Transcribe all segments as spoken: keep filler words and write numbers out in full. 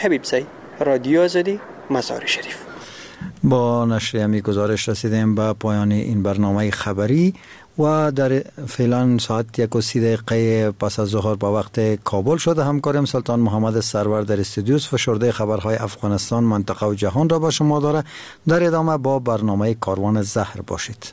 حبیب سی، رادیو آزادی، مزار شریف. با نشر همی گزارش رسیدیم به پایان این برنامه خبری و در فعلا ساعت یک و سی دقیقه پس از ظهر با وقت کابل شده. همکارم سلطان محمد سرور در استودیوس فشرده خبرهای افغانستان، منطقه و جهان را با شما داره. در ادامه با برنامه کاروان زهر باشید.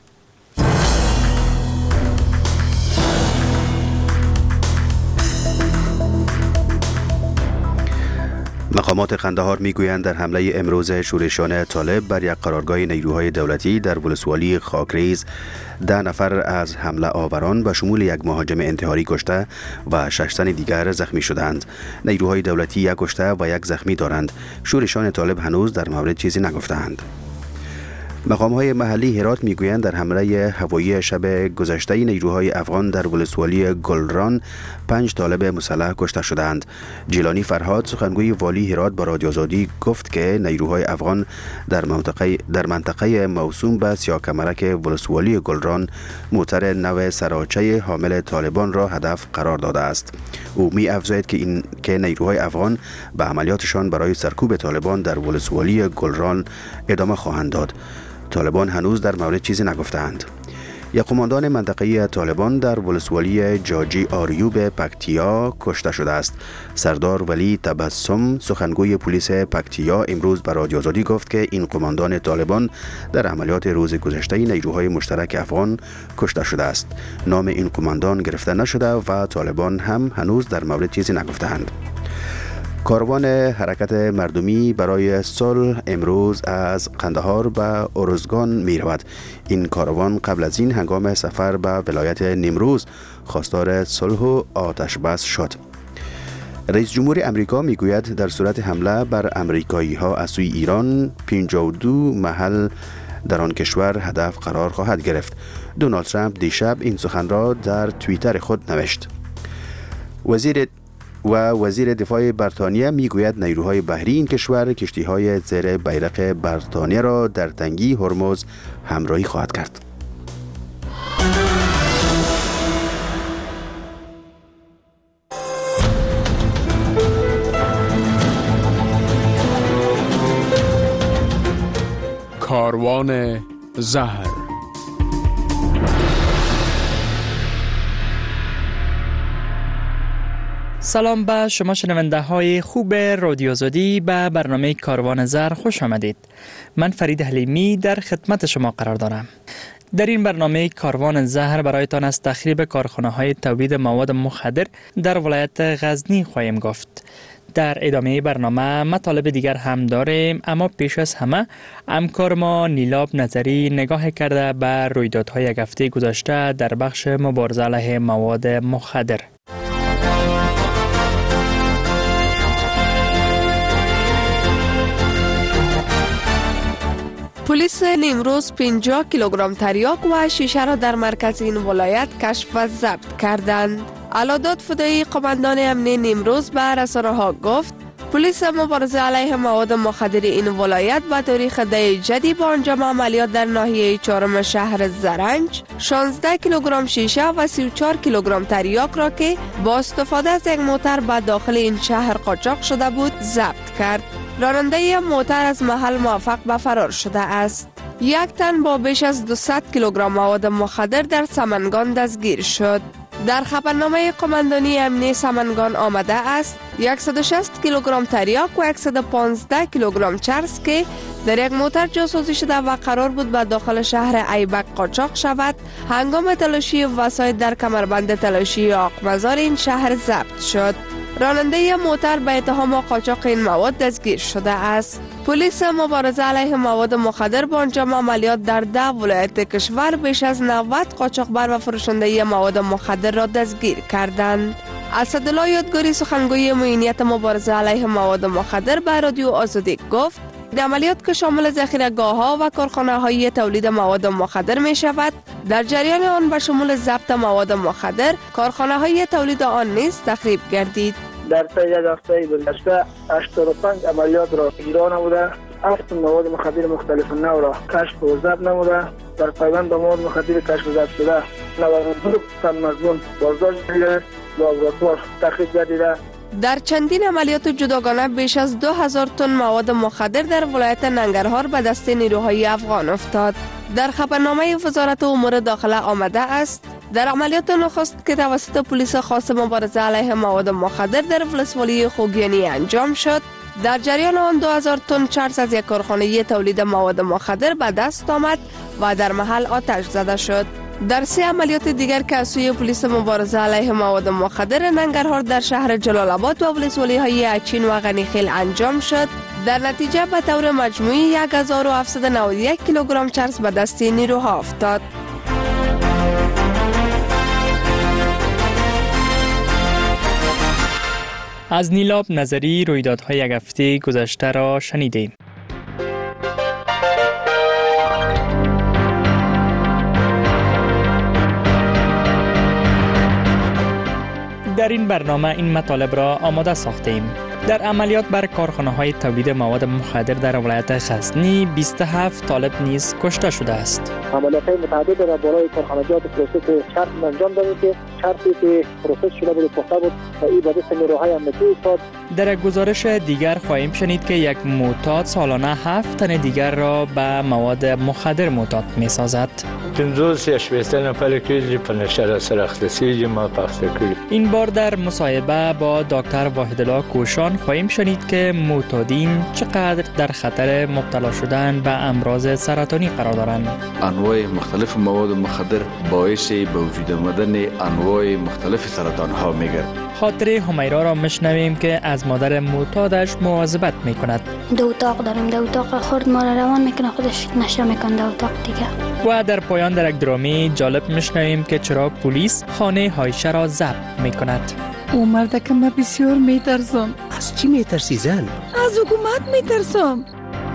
مقامات قندهار میگویند در حمله امروز شورشیان طالب بر یک قرارگاه نیروهای دولتی در ولسوالی خاکریز ده نفر از حمله آوران به شمول یک مهاجم انتحاری کشته و شش تن دیگر زخمی شدند. نیروهای دولتی یک کشته و یک زخمی دارند. شورشیان طالب هنوز در مورد چیزی نگفتند. مقام‌های محلی هرات میگویند در حمله هوایی شب گذشته نیروهای افغان در ولسوالی گلران پنج طالب مسلح کشته شدند. جیلانی فرهاد سخنگوی والی هرات با رادیو آزادی گفت که نیروهای افغان در منطقه در منطقه موسوم به سیاه‌کمرک ولسوالی گلران موتر نو سراچه حامل طالبان را هدف قرار داده است. او می افزاید که این که نیروهای افغان به عملیاتشان برای سرکوب طالبان در ولسوالی گلران ادامه خواهند داد. طالبان هنوز در مورد چیزی نگفتند. یک قماندان منطقه‌ای طالبان در ولسوالی جاجی آریوب پکتیا کشته شده است. سردار ولی تبسم سخنگوی پلیس پکتیا امروز به رادیو آزادی گفت که این قماندان طالبان در عملیات روز گذشته نیروهای مشترک افغان کشته شده است. نام این قماندان گرفته نشده و طالبان هم هنوز در مورد چیزی نگفتند. کاروان حرکت مردمی برای صلح امروز از قندهار به ارزگان می رود. این کاروان قبل از این هنگام سفر به ولایت نیمروز خواستار صلح و آتش بس شد. رئیس جمهور امریکا می گوید در صورت حمله بر امریکایی ها از سوی ایران پنجاه و دو محل در آن کشور هدف قرار خواهد گرفت. دونالد ترامپ دیشب این سخن را در توییتر خود نوشت. وزیر و وزیر دفاع بریتانیا میگوید نیروهای بحری این کشور کشتی‌های زیر بیرق بریتانیا را در تنگی هرمز همراهی خواهد کرد. کاروان زهر. سلام به شما شنونده های خوب رادیو آزادی، به برنامه کاروان زهر خوش آمدید. من فرید حلیمی در خدمت شما قرار دارم. در این برنامه کاروان زهر برایتان از تخریب کارخانه های تولید مواد مخدر در ولایت غزنی خواهیم گفت. در ادامه برنامه مطالب دیگر هم داریم، اما پیش از همه همکار ما نیلاب نظری نگاه کرده به رویدادهای یک هفته گذشته در بخش مبارزه علیه مواد مخدر. پلیس نیمروز پنجاه کیلوگرم تریاک و شیشه را در مرکز این ولایت کشف و ضبط کردند. علادات فدایی قماندان امنی نیمروز به رسانه‌ها گفت پلیس مبارزه علیه مواد مخدر این ولایت به تاریخ ده جدی با انجام عملیات در ناحیه چهارم شهر زرنج شانزده کیلوگرم شیشه و سی و چهار کیلوگرم تریاک را که با استفاده از یک موتر به داخل این شهر قاچاق شده بود ضبط کرد. راننده موتر از محل موفق به فرار شده است. یک تن با بیش از دویست کیلوگرم مواد مخدر در سمنگان دستگیر شد. در خبرنامه قماندانی امنی سمنگان آمده است صد و شصت کیلوگرم تریاک و صد و پانزده کیلوگرم چرس که در یک موتر جاسوزی شده و قرار بود به داخل شهر ایبک قاچاق شود، هنگام تلاشی وسایل در کمربند تلاشی آقمزار این شهر ضبط شد. راننده موتر به اتهام قاچاق این مواد دستگیر شده است. پلیس مبارزه علیه مواد مخدر با انجام عملیات در ده ولایت کشور بیش از نود قاچاقبر و فروشنده مواد مخدر را دستگیر کردند. اسدالله یادگاری سخنگوی معینیت مبارزه علیه مواد مخدر به رادیو آزادی گفت عملیات که شامل ذخیره‌گاه‌ها و کارخانه‌های تولید مواد مخدر می شود، در جریان آن به شمول ضبط مواد مخدر کارخانه‌های تولید آن نیز تخریب گردید. در طی یک هفته گذشته هشتاد و پنج عملیات را اجرا نموده، هفت مواد مخدر مختلف نو را کشف و ضبط نموده. در پیوند به مواد مخدر کشف و ضبط شده نود و دو تن مضمون بازداشت شده، لابراتوار تخریب گردیده، در چندین عملیات جداگانه بیش از دو هزار تن مواد مخدر در ولایت ننگرهار به دست نیروهای افغان افتاد. در خبرنامه وزارت امور داخله آمده است در عملیات نخست که توسط پلیس خاص مبارزه علیه مواد مخدر در ولسوالی خوگیانی انجام شد، در جریان آن دو هزار تن چرس از یک کارخانه تولید مواد مخدر به دست آمد و در محل آتش زده شد. در سه عملیات دیگر که از سوی پلیس مبارزه علیه مواد مخدر ننگرهار در شهر جلال آباد و ولسوالی های اچین و غنیخیل انجام شد، در نتیجه به طور مجموعی یک هزار و هفتصد و نود و یک کیلوگرم چرس به دست نیروها افتاد. از نیلاب نظری رویدادهای یک هفته گذشته را شنیدیم. در این برنامه این مطالب را آماده ساختیم. در عملیات بر کارخانه‌های تولید مواد مخدر در ولایت غزنی بیست و هفت طالب نیز کشته شده است. عملیات‌های متعدد را بالای کارخانجات پروسس چرس انجام دادیم که چرسی که پروسس شده بود پخته بود و این به دست نیروهای امنیتی افتاد. در گزارش دیگر خواهیم شنید که یک معتاد سالانه هفت تن دیگر را به مواد مخدر معتاد می‌سازد. این بار در مصاحبه با دکتر واحدالله کوشان خواهیم شنید که معتادین چقدر در خطر مبتلا شدن به امراض سرطانی قرار دارند. انواع مختلف مواد مخدر باعث به وجود آمدن انواع مختلف سرطان ها میگرد. خاطره همیرا را میشنویم که از مادر معتادش مواظبت میکند. دو اتاق داریم، دو اتاق خورد ما را روان میکنه، خودش نشه میکنه دو اتاق دیگه. و در پایان در یک درامی جالب میشنویم که چرا پلیس خانه هایشه را ضبط میکند. او مرد که من بسیار میترسم. از چی میترسی زن؟ از حکومت میترسم.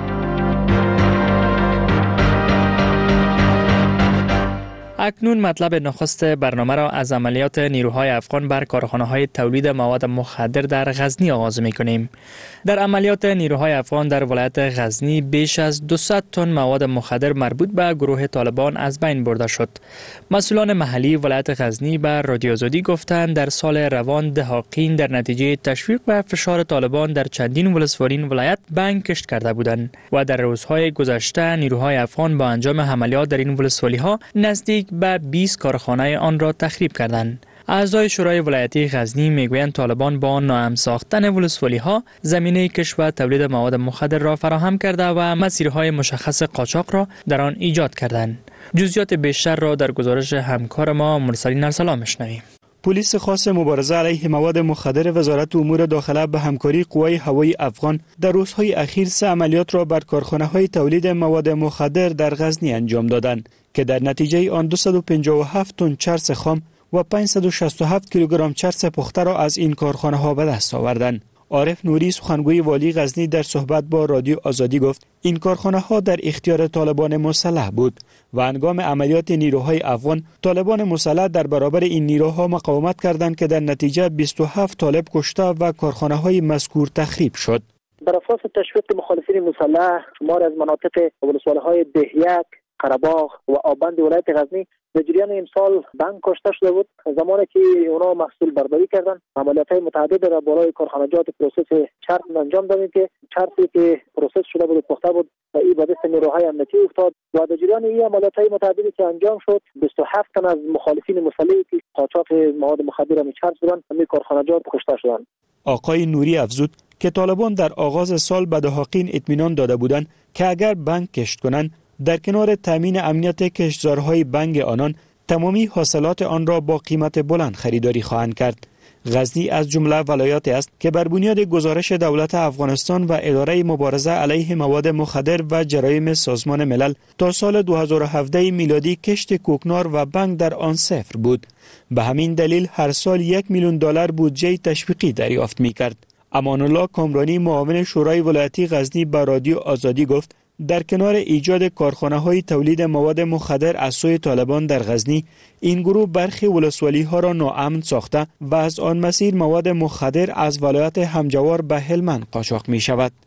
اکنون مطلب نخست برنامه را از عملیات نیروهای افغان بر کارخانه‌های تولید مواد مخدر در غزنی آغاز می‌کنیم. در عملیات نیروهای افغان در ولایت غزنی بیش از دویست تن مواد مخدر مربوط به گروه طالبان از بین برده شد. مسئولان محلی ولایت غزنی به رادیو آزادی گفتند در سال روان دهاقین در نتیجه تشویق و فشار طالبان در چندین ولسوالی ولایت بنگ کشت کرده بودند و در روزهای گذشته نیروهای افغان با انجام عملیات در این ولسوالی‌ها نزدیک به بیست کارخانه آن را تخریب کردند. اعضای شورای ولایتی غزنی میگویند طالبان با ناامن ساختن ولسوالی ها زمینه کشف و تولید مواد مخدر را فراهم کرده و مسیرهای مشخص قاچاق را در آن ایجاد کردند. جزئیات بیشتر را در گزارش همکار ما مرسلین ارسلان میشنویم. پلیس خاص مبارزه علیه مواد مخدر وزارت امور داخله به همکاری قوای هوایی افغان در روزهای اخیر سه عملیات را بر کارخانه‌های تولید مواد مخدر در غزنی انجام دادند که در نتیجه آن دویست و پنجاه و هفت تن چرس خام و پانصد و شصت و هفت کیلوگرم چرس پخته را از این کارخانه‌ها به دست آوردند. عارف نوری سخنگوی والی غزنی در صحبت با رادیو آزادی گفت این کارخانه‌ها در اختیار طالبان مسلح بود و هنگام عملیات نیروهای افغان طالبان مسلح در برابر این نیروها مقاومت کردند که در نتیجه بیست و هفت طالب کشته و کارخانه‌های مذکور تخریب شد. بر اساس تشویق مخالفین مسلح شمار از مناطق ولسوالی‌های دهیک، قره‌باغ و آبند ولایت غزنی در جریان امسال بنگ کشته شده بود. زمانی که اونا محصول برداری کردند عملیات‌های متعدد را بالای کارخانجات پروسس چرس انجام دادیم که چرسی که پروسس شده بود پخته بود و این به دست نیروهای امنیتی افتاد و در جریان این عملیات‌های متعددی که انجام شد بیست و هفت تن از مخالفین مسلحی که قاچاق مواد مخدر می چرس بودند همین کارخانجات کشته شدند. آقای نوری افزود که طالبان در آغاز سال به دهاقین اطمینان داده بودند که اگر بنگ کشت کنند در کنار تامین امنیت کشتزارهای بنگ آنان تمامی حاصلات آن را با قیمت بلند خریداری خواهند کرد. غزنی از جمله ولایاتی است که بر بنیاد گزارش دولت افغانستان و اداره مبارزه علیه مواد مخدر و جرایم سازمان ملل تا سال دو هزار و هفده میلادی کشت کوکنار و بنگ در آن صفر بود. به همین دلیل هر سال یک میلیون دلار بودجه تشویقی دریافت می‌کرد. امان الله کامرانی معاون شورای ولایتی غزنی به رادیو آزادی گفت در کنار ایجاد کارخانه‌های تولید مواد مخدر از سوی طالبان در غزنی این گروه برخی ولسوالی‌ها را ناامن ساخته و از آن مسیر مواد مخدر از ولایت همجوار به هلمند قاچاق می‌شود.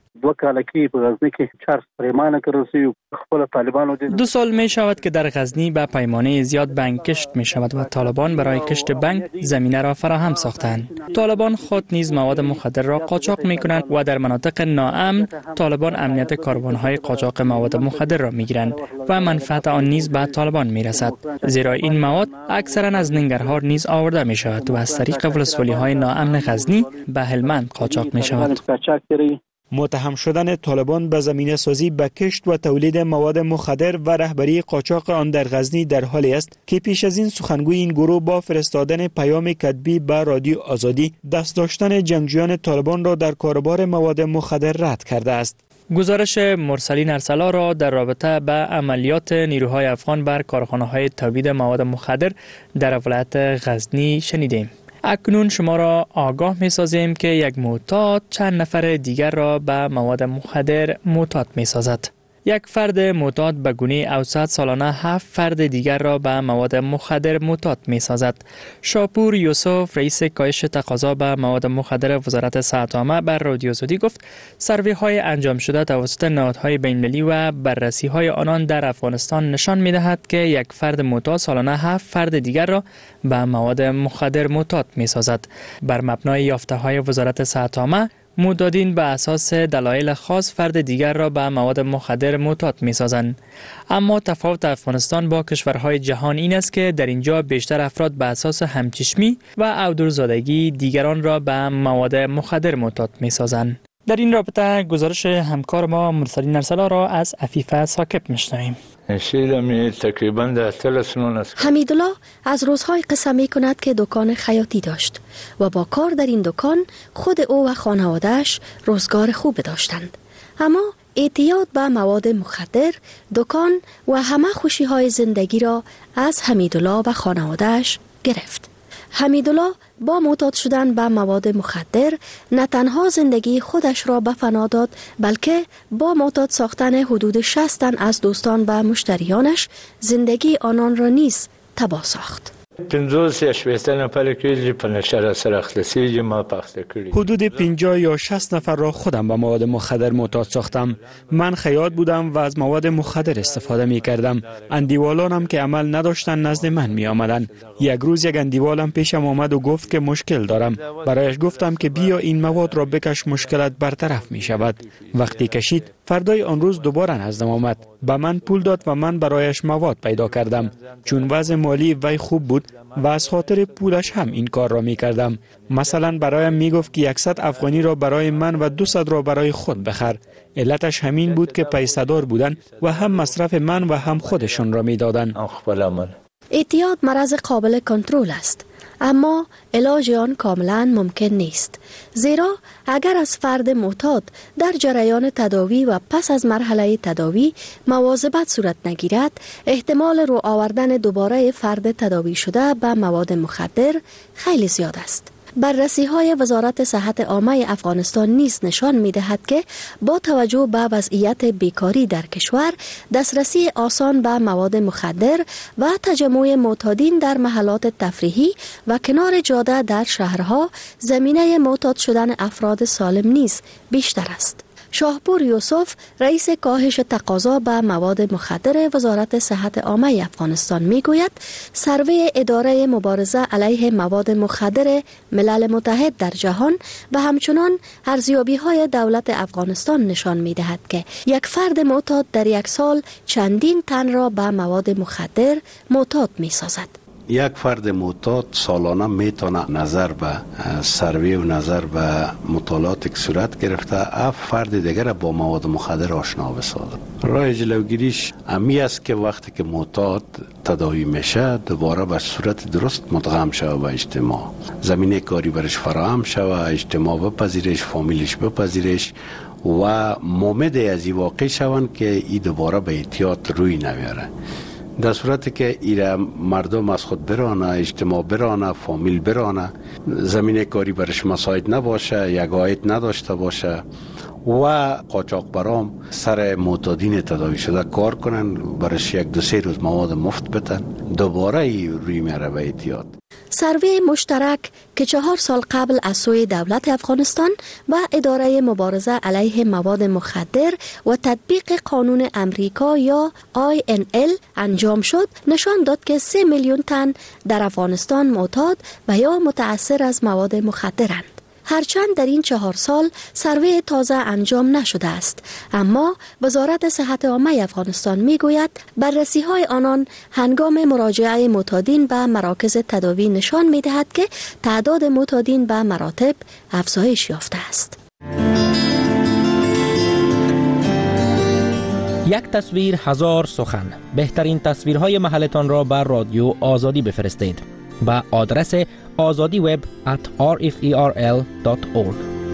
دو کالکی په غزنی کې چهار پیمانه کړی خپل طالبانو دو سال می شود که در غزنی به پیمانه زیاد بنگ کشت می شود و طالبان برای کشت بنگ زمینه را فراهم ساختند. طالبان خود نیز مواد مخدر را قاچاق می کنند و در مناطق ناامن طالبان امنیت کاروانهای قاچاق مواد مخدر را می گیرند و منفعت آن نیز به طالبان می رسد. زیرا این مواد اکثرا از ننگرهار نیز آورده می شود و از طریق ولسوالی های ناامن غزنی به هلمند قاچاق می شود. متهم شدن طالبان به زمینه سازی به کشت و تولید مواد مخدر و رهبری قاچاق آن در غزنی در حالی است که پیش از این سخنگوی این گروه با فرستادن پیام کتبی به رادیو آزادی دست داشتن جنگجویان طالبان را در کاروبار مواد مخدر رد کرده است. گزارش مرسلین ارسلا را در رابطه به عملیات نیروهای افغان بر کارخانه‌های تولید مواد مخدر در ولایت غزنی شنیدیم. اکنون شما را آگاه می سازیم که یک معتاد چند نفر دیگر را به مواد مخدر معتاد می سازد. یک فرد معتاد به گونه اوسط سالانه هفت فرد دیگر را به مواد مخدر معتاد می سازد. شاپور یوسف رئیس کاهش تقاضا به مواد مخدر وزارت صحت عامه بر رادیو آزادی گفت سروی های انجام شده توسط نهادهای بین‌المللی و بررسی های آنان در افغانستان نشان می دهد که یک فرد معتاد سالانه هفت فرد دیگر را به مواد مخدر معتاد می سازد. بر مبنای یافته های وزارت صحت عامه معتادین به اساس دلایل خاص فرد دیگر را به مواد مخدر معتاد می سازند. اما تفاوت افغانستان با کشورهای جهان این است که در اینجا بیشتر افراد به اساس همچشمی و عودرزادگی دیگران را به مواد مخدر معتاد می سازند. در این رابطه گزارش همکار ما مرسلین ارسلا را از عفیفه ثاقب میشنویم. حمیدالله از روزهای قصه می کند که دکان خیاطی داشت و با کار در این دکان خود او و خانوادهش روزگار خوب داشتند. اما اعتیاد به مواد مخدر دکان و همه خوشی های زندگی را از حمیدالله و خانوادهش گرفت. حمیدالله با معتاد شدن به مواد مخدر نه تنها زندگی خودش را به فنا داد بلکه با معتاد ساختن حدود شصت تن از دوستان و مشتریانش زندگی آنان را نیز تباه ساخت. حدود پنجاه یا شصت نفر را خودم به مواد مخدر معتاد ساختم. من خیاط بودم و از مواد مخدر استفاده می کردم. اندیوالانم که عمل نداشتن نزد من می آمدن. یک روز یک اندیوالم پیشم آمد و گفت که مشکل دارم. برایش گفتم که بیا این مواد را بکش مشکلت برطرف می شود. وقتی کشید فردای آن روز دوباره نزدم آمد. به من پول داد و من برایش مواد پیدا کردم. چون وضع مالی وی خوب بود و از خاطر پولش هم این کار را می کردم. مثلا برایم می گفت که صد افغانی را برای من و دویست را برای خود بخر. علتش همین بود که پیسه‌دار بودن و هم مصرف من و هم خودشون را می دادن. اعتیاد مرض قابل کنترل است، اما علاج آن کاملا ممکن نیست. زیرا اگر از فرد معتاد در جریان تداوی و پس از مرحله تداوی مواظبت صورت نگیرد، احتمال رو آوردن دوباره فرد تداوی شده به مواد مخدر خیلی زیاد است. بررسی های وزارت صحت عامه افغانستان نیز نشان می دهد که با توجه به وضعیت بیکاری در کشور، دسترسی آسان به مواد مخدر و تجمع معتادین در محلات تفریحی و کنار جاده در شهرها، زمینه معتاد شدن افراد سالم نیز بیشتر است. شاپور یوسف رئیس کاهش تقاضا به مواد مخدر وزارت صحت عامه افغانستان میگوید سروی اداره مبارزه علیه مواد مخدر ملل متحد در جهان و همچنان ارزیابی های دولت افغانستان نشان میدهد که یک فرد معتاد در یک سال چندین تن را به مواد مخدر معتاد میسازد. یک فرد معتاد سالانه میتونه نظر به سروی و نظر به مطالعات که صورت گرفته اف فرد دیگر با مواد مخدر آشنا بسازه. راه جلوگیریش امی است که وقتی که معتاد تداوی میشه دوباره به صورت درست مدغم شوه به اجتماع، زمینه کاری برش فراهم شوه، اجتماع بپذیرش، فامیلش بپذیرش و مؤمن از این واقع شوند که ای دوباره به اعتیاد روی نمیاره. در صورتی که ایره مردم از خود برانه، اجتماع برانه، فامیل برانه، زمینه کاری برش مساعد نباشه، یک عاید نداشته باشه و قاچاقبران سر معتادین تداوی شده کار کنن، برش یک دو سه روز مواد مفت بتن، دوباره ای روی میاره به اعتیاد. سروی مشترک که چهار سال قبل از سوی دولت افغانستان و اداره مبارزه علیه مواد مخدر و تطبیق قانون امریکا یا آی ان ال انجام شد نشان داد که سه میلیون تن در افغانستان معتاد و یا متأثر از مواد مخدرند. هرچند در این چهار سال سروی تازه انجام نشده است، اما وزارت صحت عامه افغانستان می گوید بررسی های آنان هنگام مراجعه معتادین به مراکز تداوی نشان می دهد که تعداد معتادین به مراتب افزایش یافته است. یک تصویر هزار سخن. بهترین تصویرهای محلتان را بر رادیو آزادی بفرستید با آدرس آزادی وب at r f e r l dot org.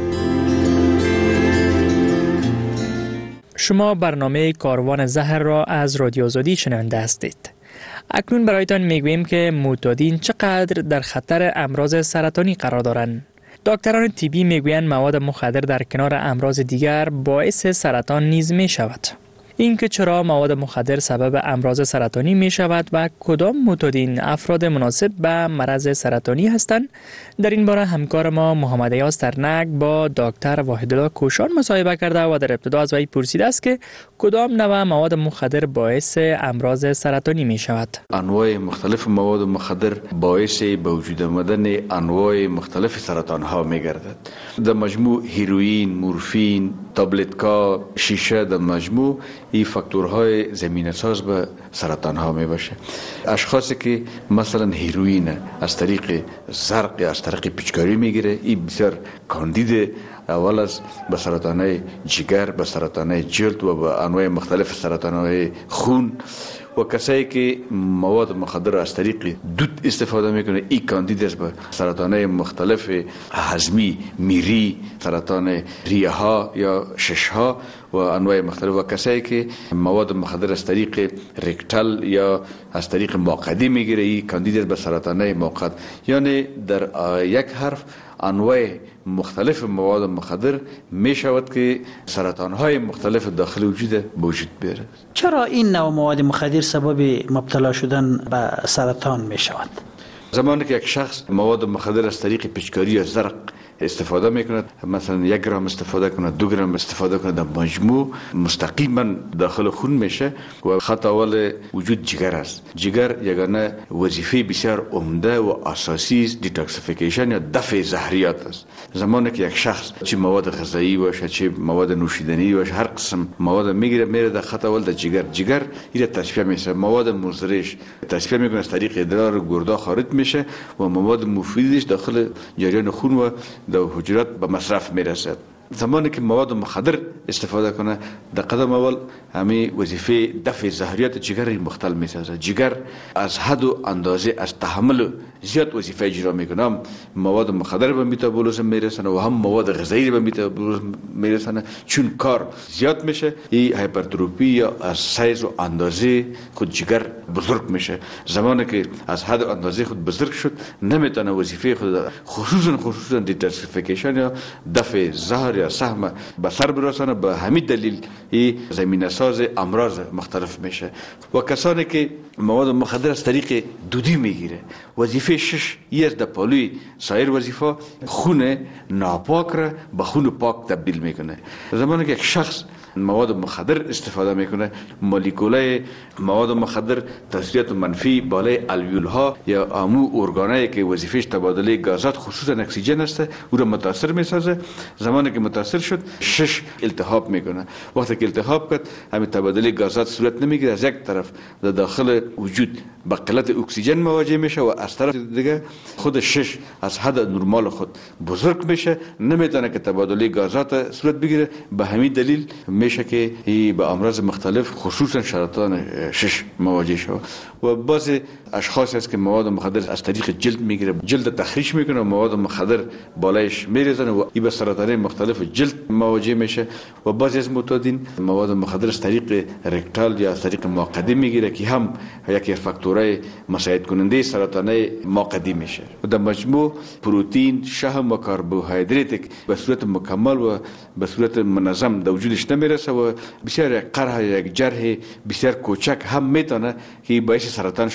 شما برنامه کاروان زهر را از رادیو آزادی شنونده هستید. اکنون برایتان میگوییم که معتادین چقدر در خطر امراض سرطانی قرار دارند. دکتران طبی میگویند مواد مخدر در کنار امراض دیگر باعث سرطان نیز می شود. اینکه چرا مواد مخدر سبب امراض سرطانی می شود و کدام معتادین افراد مناسب به مرض سرطانی هستند، در این باره همکار ما محمد ایاز ترنک با دکتر واحدالله کوشان مصاحبه کرده و در ابتدا از وی پرسیده است که کدام نوع مواد مخدر باعث امراض سرطانی می شود. انواع مختلف مواد مخدر باعث به وجود آمدن انواع مختلف سرطان ها می گردد. در مجموع هیروئین، مورفین، تابلتکا، شیشه در مجموع این فاکتورهای زمینه ساز به سرطان ها می باشه. اشخاصی که مثلا هیروئین از طریق زرق از طریق پیچکاری میگیره، این بسیار کاندید اول از به سرطان های جگر، به سرطان های جلد و به انواع مختلف سرطان های خون. و کسایی که مواد مخدر از طریق دود استفاده میکنه، این کاندید است به سرطان های مختلف هضمی، میری، سرطان ریه ها یا شش ها و انواع مختلف. و کسایی که مواد مخدر از طریق رکتال یا از طریق ماقدی میگیره، این کاندید است به سرطان های ماقد. یعنی در یک حرف انواع مختلف مواد مخدر می شود که سرطان های مختلف داخل وجود وجود بیاره. چرا این نوع مواد مخدر سبب مبتلا شدن به سرطان می شود؟ زمانی که یک شخص مواد مخدر از طریق پیچکاری یا زرق استفاده میکند، مثلا یک گرم استفاده کنه، دو گرم استفاده کنه، در مجموع مستقیما داخل خون میشه و خط اول وجود جگر است. جگر یگانه وظیفه بسیار عمده و اساسی است، دیتاکسیفیکیشن یا دفع زهریات است. زمانی که یک شخص چه مواد غذایی باشه چه مواد نوشیدنی باشه، هر قسم مواد میگیره میره در خط اول در جگر. جگر این تصفیه میشه، مواد مضرش تصفیه میکنه، از طریق ادرار و گرده خارج میشه و مواد مفیدش داخل جریان خون و در حجرات به مصرف میرسد. زمانی که مواد مخدر استفاده کنه، در قدم اول همه وظیفه دفع زهریات جگر مختل میسازه. جگر از حد و اندازه از تحمل زیاد وظیفه اجرا میکنه. مواد مخدر به متابولیسم میرسونه و هم مواد غذایی به متابولیسم میرسونه. چون کار زیاد میشه، این هایپرتروفی یا از سایز و اندازه خود جگر بزرگ میشه. زمانی که از حد و اندازه خود بزرگ شد، نمیتونه وظیفه خود خصوصا خصوصا دیتاکسیفیکیشن یا دفع زهر یا سهم به سر برسانه. به همین دلیل این زمینه ساز امراض مختلف میشه. و کسانی که مواد مخدر از طریق دودی میگیره، وظیفه شش یه در پالوی سایر وظیفه خون ناپاک را به خون پاک تبدیل میکنه. زمانی که یک شخص مواد مخدر استفاده میکنه، مولکولای مواد مخدر تاثیرات منفی بالای الویول ها یا امو ارگانایی که وظیفهش تبادله گازات خصوصا اکسیژن است او را متاثر میسازه. زمانی که متاثر شد، شش التهاب میکنه. وقتی که التهاب کرد، همین تبادله گازات صورت نمیگیره، از یک طرف در داخل وجود با قلت اکسیژن مواجه میشه و از طرف دیگه خود شش از حد نرمال خود بزرگ میشه، نمیتونه که تبادله گازات صورت بگیره. به همین دلیل میشه که این به امراض مختلف خصوصا سرطان شش مواجه شود. و بعضی اشخاص هست که مواد مخدر از طریق جلد میگیره، جلد تخریش میکنه، مواد مخدر بالایش میریزنه و این به سرطان مختلف جلد مواجه میشه. و بعضی از معتادین مواد مخدر از طریق رکتال یا از طریق ماقدی میگیره که هم یکی از فاکتورهای مساعد کننده سرطان ماقدی میشه. و در مجموع پروتئین، شحم و کربوهیدرات به صورت مکمل و به صورت منظم در وجودش نمیرسه و بسیار یک قرح یک جرح بسیار کوچک هم میتونه که باعث سرطان شو. به خاطر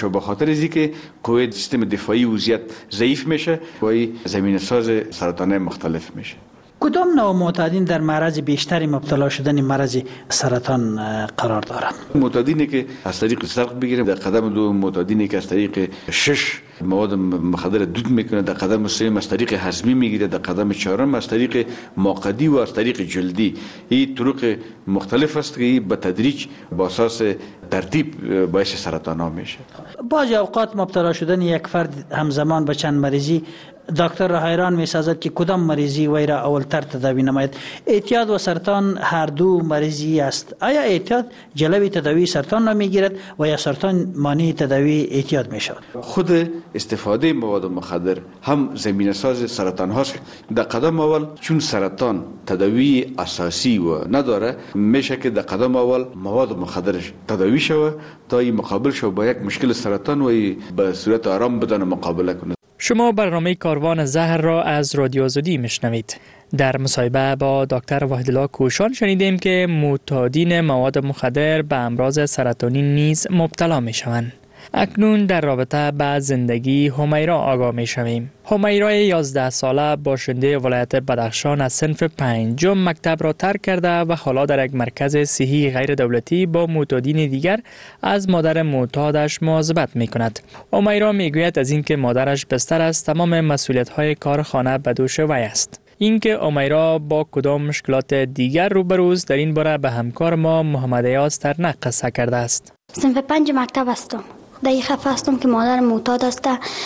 ریزی که قوه سیستم دفاعی وضعیت ضعیف میشه و زمین ساز سرطان‌های مختلف میشه. کدام نوع معتادین در معرض بیشتری مبتلا شدن مرض سرطان قرار دارند؟ معتادینی که از طریق سرق بگیریم در قدم دو، معتادینی که از طریق شش مواد مخدر دود میکنه در قدم سوم، از طریق هضمی میگیره در قدم چهارم، از طریق ماقدی و از طریق جلدی. این طرق مختلف است که به تدریج با اساس ترتیب باعث سرطان ها میشه. بعضی اوقات مبتلا شدن یک فرد همزمان به چند مریضی دکتر را حیران می سازد که کدام مریضی وی را اولتر تداوی نماید. اعتیاد و سرطان هر دو مریضی است. آیا اعتیاد جلوی تداوی سرطان را می گیرد و یا سرطان مانع تداوی اعتیاد می شود؟ خود استفاده مواد مخدر هم زمینه ساز سرطان هاست. در قدم اول چون سرطان تداوی اساسی و نداره، میشه که در قدم اول مواد مخدرش تداوی شود تا این مقابل شود با یک مشکل سرطان و به صورت آرام بدن مقابله کنه. شما برنامه کاروان زهر را از رادیو آزادی میشنوید. در مصاحبه با دکتر وحیدالله کوشان شنیدیم که معتادین مواد مخدر به امراض سرطانی نیز مبتلا می شوند. اکنون در رابطه با زندگی همیرا آگاه می شویم. همیرا یازده ساله باشنده ولایت بدخشان از صنف پنجم مکتب را ترک کرده و حالا در یک مرکز صحی غیر دولتی با معتادین دیگر از مادر معتادش مواظبت می کند. همیرا می گوید از اینکه مادرش بستر است تمام مسئولیت های کار خانه به دوش وی است. اینکه امیرا با کدام مشکلات دیگر روبروست در این باره به همکار ما محمد ایاز ترنق قصه کرده است. صنف پنج مکتب هستم. در این خفه هستم که مادر معتاد است.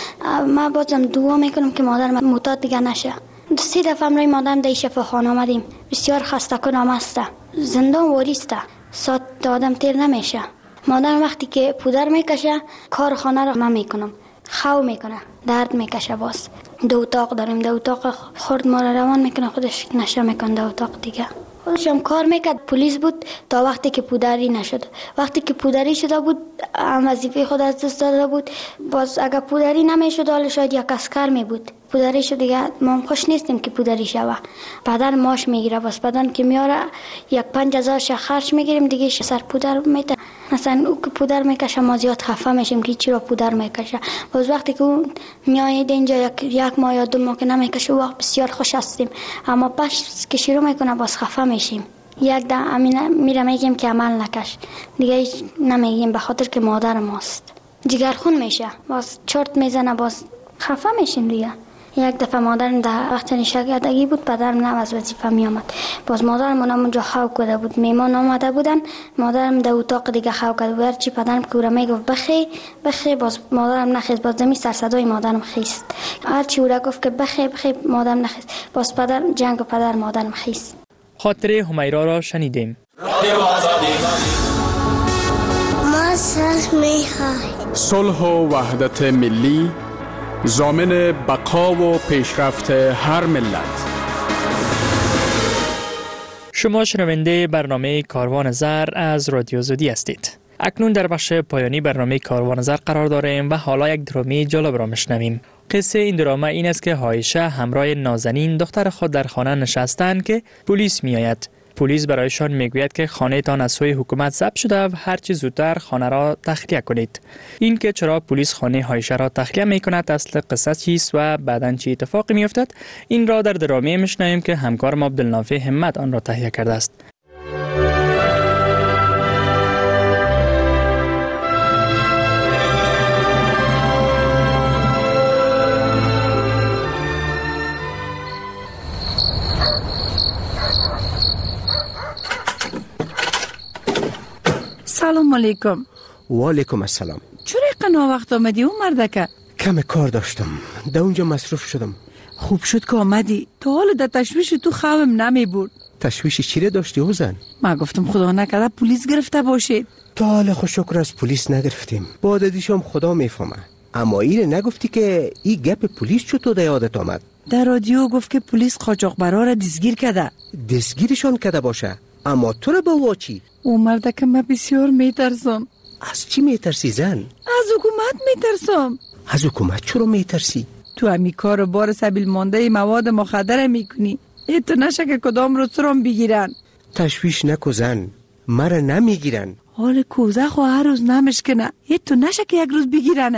من بازم دعا میکنم که مادر معتاد دیگه نشه. سه دفعه امروز مادرم در شفاخانه آمدیم. بسیار خسته کنم است. زندان واریست. ساعت آدم تیر نمیشه. مادرم وقتی که پودر میکشه کار خانه را نمیکنم. خو میکنه، درد میکشه. باز دو اتاق داریم، دو اتاق خورد ما را روان میکنه، خودش نشه میکنه دو اتاق دیگه. خودش هم کار میکرد، پلیس بود تا وقتی که پودری نشد. وقتی که پودری شده بود وظیفه خود از دست داده بود. باز اگر پودری نمیشد حالا شاید یک اسکر می بود. پودری شد دیگه ما خوش نیستیم که پودری شوه. پدر ماش میگیره، بس بدن که میاره یک پنج هزار ش خرج میگیریم دیگه سر پودر میته. مثلا او که پودر میکشه ما زیاد خفه میشیم که چرا پودر میکشه. باز وقتی که اون میاد اینجا یک یک ماه یا دو ماه که نمیکشه وقت بسیار خوش هستیم، اما پس که شروع میکنه باز خفه میشیم. یک دم امینه میره میگیم که عمل نکش دیگه نمیگیم به خاطر که مادر ماست. جگرخون میشه، باز چرت میزنه، باز خفه میشیم دیگه. یک دفعه مادرم در وقت نشگردگی بود، پدرم نه از وظیفه می آمد. باز مادرم اونجا خو کرده بود، میمان آمده بودن، مادرم در اتاق دیگه خو کرده بود. هرچی پدرم که میگفت بخی بخی، باز مادرم نخیست. باز دمی سر صدای مادرم خیست. هرچی او را گفت که بخی بخی مادرم نخیست. باز پدر جنگ پدر مادرم خیست. خاطره همیرا را شنیدیم. ما صلح میخواهیم. صلح و وحدت ملی ضامن بقا و پیشرفت هر ملت. شما شنونده برنامه کاروان زر از رادیو آزادی هستید. اکنون در بخش پایانی برنامه کاروان زر قرار داریم و حالا یک درامی جالب را میشنویم. قصه این دراما این است که عایشه همراه نازنین دختر خود در خانه نشستند که پلیس میآید. پلیس برایشان میگوید که خانه تان از سوی حکومت ضبط شده و هر چه زودتر خانه را تخلیه کنید. این که چرا پلیس خانه عایشه را تخلیه میکند، اصل قصه چیست و بعداً چه اتفاقی میافتد، این را در درامی میشنویم که همکار ما عبدالنافع همت آن را تهیه کرده است. سلام علیکم. و علیکم السلام. چرا قنا وقت آمدی اون مردکه؟ کم کار داشتم، در اونجا مصروف شدم. خوب شد که آمدی، تا حال در تشویش تو خوابم نمی بود. تشویش چیره داشتی اوزن؟ من گفتم خدا نکرده پلیس گرفته باشید. تا حال خوشکر از پلیس نگرفتیم، با دادیشم خدا میفهمه. اما ایره نگفتی که این گپ پلیس چطور در یادت آمد؟ در رادیو گفت که پلیس قاچاقبرا را دستگیر کرده. دستگیرشان کرده باشه، اما تو را با واچی؟ او مردکه من بسیار میترسم. از چی میترسی زن؟ از حکومت میترسم. از حکومت چرا میترسی؟ تو همی کار بار سبیل مانده مواد مخدر میکنی، ای تو نشه که کدام رو سرم بگیرن. تشویش نکو زن، مرا نمیگیرن. حال کوزه خو هر روز نمشکنه، ای تو نشه که یک روز بگیرنت.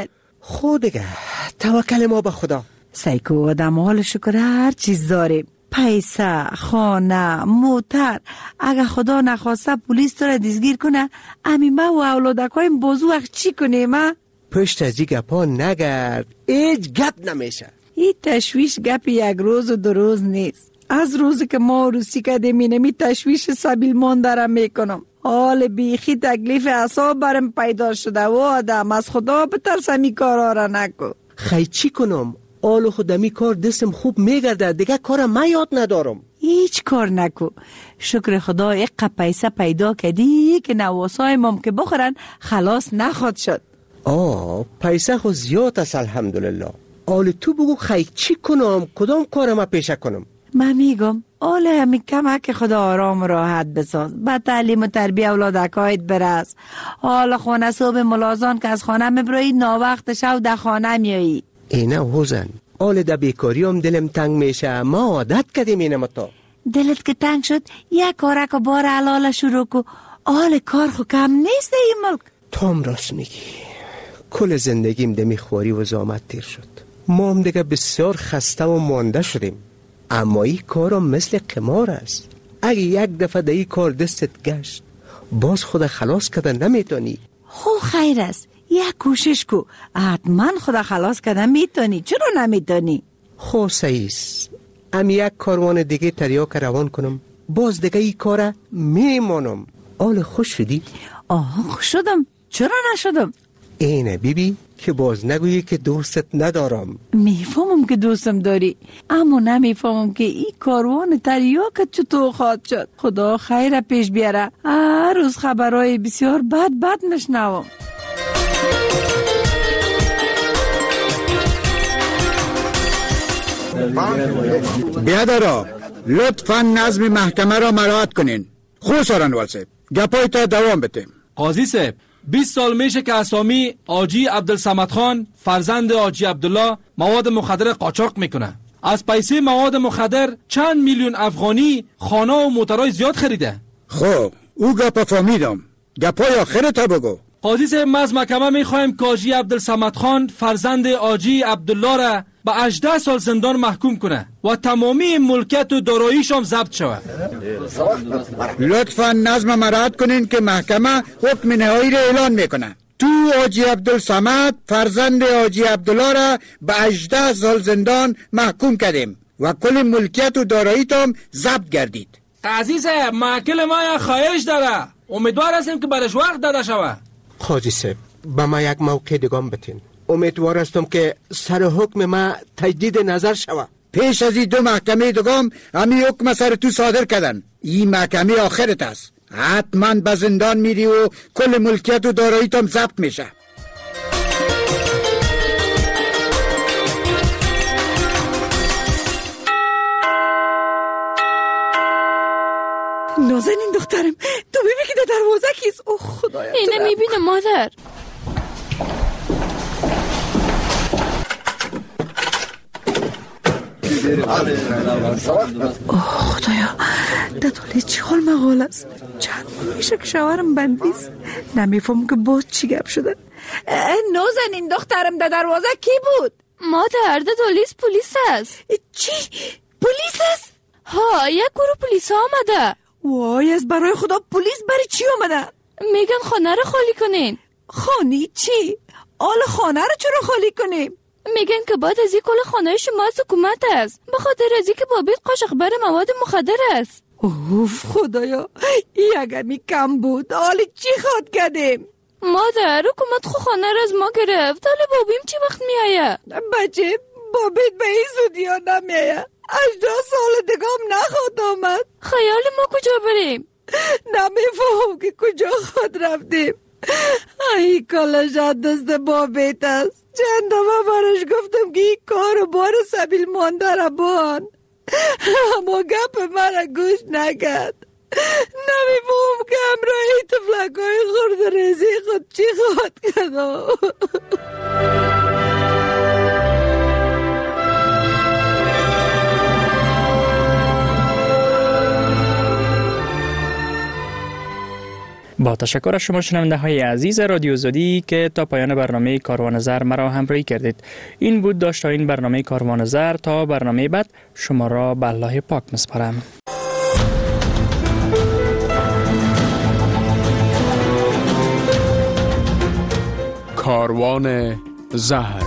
خود دیگه توکل ما به خدا. سایکو آدم حال شکر هر چیز داره، پیسه، خانه، موتر. اگه خدا نخواسته پلیس تو را دستگیر کنه، امی ما و اولادکایم بازو وقت چی کنیم؟ ما پشت از این گپا نگرد، هیچ گپ نمیشه. این تشویش گپ یک روز و دو روز نیست. از روزی که ما روسی کردیم اینمی تشویش سبیل مانده را میکنم. حال بیخی تکلیف اعصاب برم پیدا شده و آدم از خدا بترسم این کارا را نکن. خی چی کنم؟ آل خودمی کار دستم خوب میگرده، دیگه کارم من یاد ندارم. هیچ کار نکو. شکر خدا اقا پیسه پیدا کردی که نواسای مام که بخورن خلاص نخواد شد. آه پیسه خو زیاد است الحمدلله. آل تو بگو خی چی کنم؟ کدام کارم پیشه کنم؟ من میگم آل همی کمه که خدا آرام راحت بساز، با تعلیم و تربیه اولادکایت برس. حال خانه صبح ملازان که از خانه میبروی ناوقت شو در خانه میایی. اینه حوزن آل در بیکاری هم دلم تنگ میشه، ما عادت کردیم اینه متا. دلت که تنگ شد یک کارک و بار علاله شروع کو. آل کار خو کم نیست این ملک. تام راست میگی، کل زندگیم دمی خواری و زامت تیر شد. ما هم دیگه بسیار خسته و مانده شدیم. اما این کارم مثل قمار است. اگه یک دفعه در این کار دستت گشت باز خود خلاص کردن نمیتونی. خو خیر است، یک کوشش کو، حتما خود خلاص کردن میتونی. چرا نمیتونی؟ خو سیست امی یک کاروان دیگه تریاک روان کنم، باز دیگه این کار میمانم. آل خوش شدی؟ آه خوش شدم، چرا نشدم؟ اینه بیبی که باز نگویی که دوستت ندارم. میفهمم که دوستم داری، اما نمیفهمم که این کاروان تریاکت چطور خواهد شد. خدا خیر پیش بیاره. هر روز خبرهای بسیار بد بد میشنوم. بیادرها لطفا نظم محکمه را مراعات کنین. خوب سارنوال صاحب گپای تا دوام بتیم. قاضی صاحب بیست سال میشه که اسامی آجی عبدالصمد خان فرزند آجی عبدالله مواد مخدر قاچاق میکنه. از پیسه مواد مخدر چند میلیون افغانی خانه و موترهای زیاد خریده. خب او گپا فهمیدم، گپای آخر تا بگو. قاضی صاحب ما از محکمه میخوایم که آجی عبدالصمد خان فرزند آجی عبدالله را به هجده سال زندان محکوم کنه و تمامی ملکیت و داراییش هم ضبط شود. لطفا نظم مراعات کنین که محکمه حکم نهایی را اعلان میکنه. تو آجی عبدالصمد فرزند آجی عبدالله را به هجده سال زندان محکوم کردیم و کل ملکیت و داراییت هم ضبط گردید. قاضی صاحب محکل ما یا خواهش داره، امیدوار هستیم که برش وقت داده شود. قاضی صاحب به ما یک موقع دیگم بتین. امیدوار هستم که سر حکم ما تجدید نظر شود. پیش از این دو محکمه دیگم همی حکم سر تو صادر کردن. این محکمه آخرت است. حتما به زندان میری و کل ملکیت و داراییت هم ضبط میشه. نازنین دخترم تو ببین که در دروازه کیست؟ اوه خدایا اینه میبینه مادر. اوه خدایا دادالی چی حال مقال است؟ چند میشه که شوهرم بندیست، نمیفهم که باز چی گپ شده. نازنین دخترم در دروازه کی بود؟ مادر دادالیس پلیس است. چی؟ پلیس است؟ ها یک گروه پلیس ها آمده. وای از برای خدا پلیس برای چی آمده؟ میگن خانه رو خالی کنین. خانه چی؟ آل خانه رو چرا خالی کنیم؟ میگن که بعد از این کل خانه شما از حکومت است، به خاطر از اینکه بابیت قاچاقبر مواد مخدر است. اوف خدایا این اگمی کم بود، حالی چی خواد کردیم؟ مادر حکومت خو خانه رو از ما گرفت، حالا بابیم چی وقت میآید؟ بچه بابیت به این زودی ها نمیآید، هجده سال دگام نخواد آمد. خیال ما کجا بریم؟ نمیفهم که کجا خود رفتیم. ای کالا شد دست بابیت است. چند دفعه برش گفتم که این کار و بار سبیل مانده را بان، اما گپ مرا گوش نکرد. نمیفهم که همراه ای تفلک های خورد ریزی خود چی خواهد کرد. با تشکر از شما شنونده های عزیز رادیو آزادی که تا پایان برنامه کاروان زر مرا همراهی کردید. این بود داشته این برنامه کاروان زر. تا برنامه بعد شما را به الله پاک میسپارم. کاروان زهر.